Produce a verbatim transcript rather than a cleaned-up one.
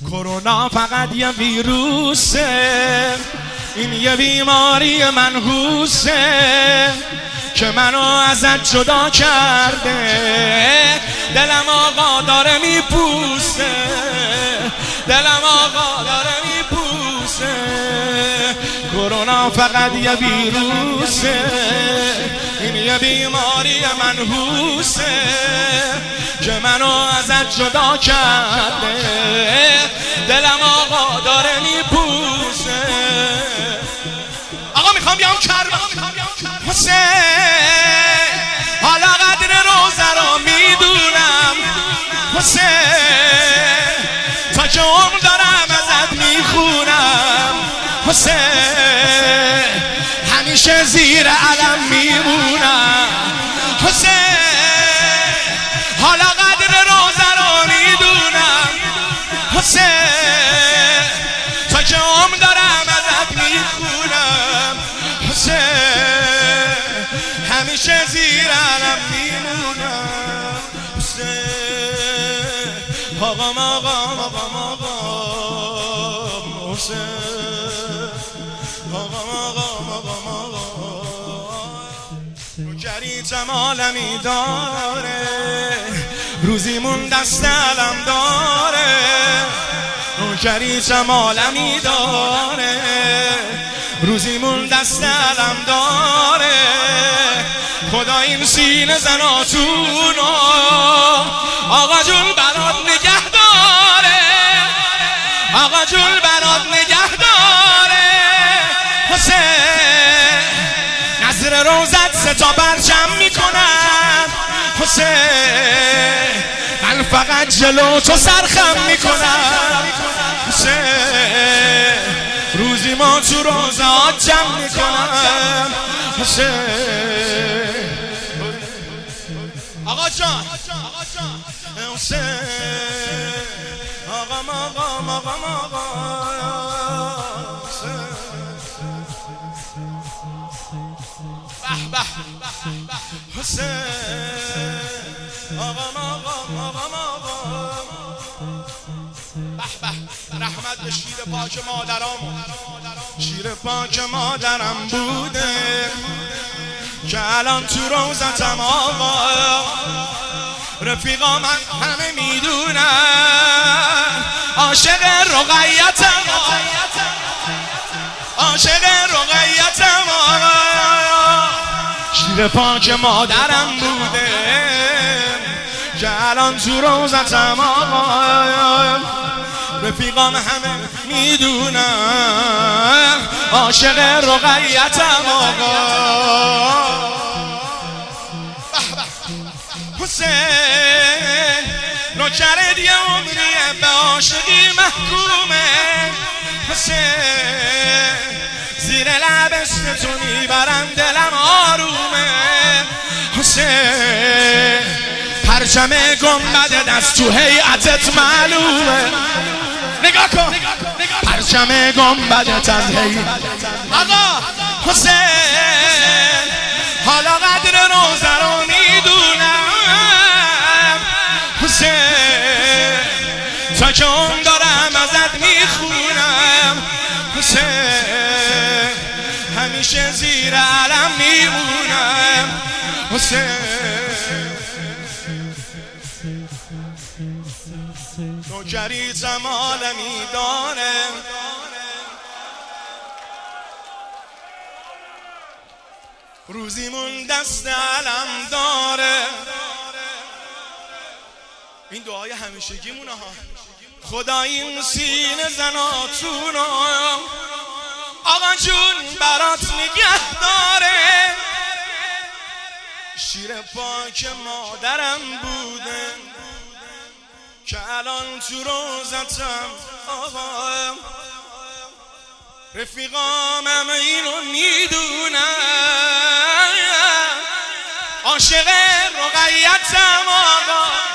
کرونا فقط یه ویروسه، این یه بیماری منحوسه که منو ازت جدا کرده. دلم آقا داره میپوسه، دلم آقا داره میپوسه. کرونا فقط یه ویروسه، این یه بیماری منحوسه که منو ازت جدا کرده. دلم آقا داره میپوسه. آقا میخوام بیام کربلا حسین، حالا قدر روزه رو میدونم حسین، تا که عمر دارم ازت میخونم حسین، همیشه زیر علم میمونم حسین، حالا قدر روزه رو میدونم حسین، تا که عمر دارم ازت میخونم حسین، همیشه زیر علم میمونم حسین. آقام آقام آقام آقام حسین، آقام آقام آقام آقام. نوکریتم عالمی داره، روزیمون دست علم داره. نوکریتم عالمی داره، روزیمون دست علم داره. خدا این سینه زناتونو آقا جون برات نگه داره، آقا جون برات نگه داره حسین. نظر روزت سه تا پرچم میکنم حسین، من فقط جلو تو سرخم میکنم حسین. روزی ما تو روزات جمع میکنم حسین. آقا جان حسین، آقام آقام آقام آقام به به حسین، آقام آقام آقام آقام به به. رحمت به شیر پاک مادرام، شیر پاک مادرم بوده که الان تو روزتم آقا. رفیقا من همه میدونن عاشق رقیتم، عاشق رقیتم آقا. شیر پاک مادرم بوده که الان تو روزتم آقا. رفیقام همه میدونن عاشق رقیتم آقا. حسین نوکر دیگه عمریه به عاشقی محکومه حسین، زیر لبست تو میبرم دلم آرومه حسین. پرچم گنبد دست تو هیئتت معلومه، نگاه کن پرچم گنبدت از هیئت آقا حسین. حالا قدر روزه رو میدونم حسین، تا که عمر دارم ازت میخونم حسین، همیشه زیر علم میمونم حسین. نوکریتم عالمی داره، روزیمون دست علم داره. این دعای همیشگیمونه ها. خدا این سینه زناتونو آقا جون برات نگه داره. شیر پاک مادرم بوده که الان تو روزتم آقا. رفیقام همه اینو میدونن عاشق رقیتم آقا.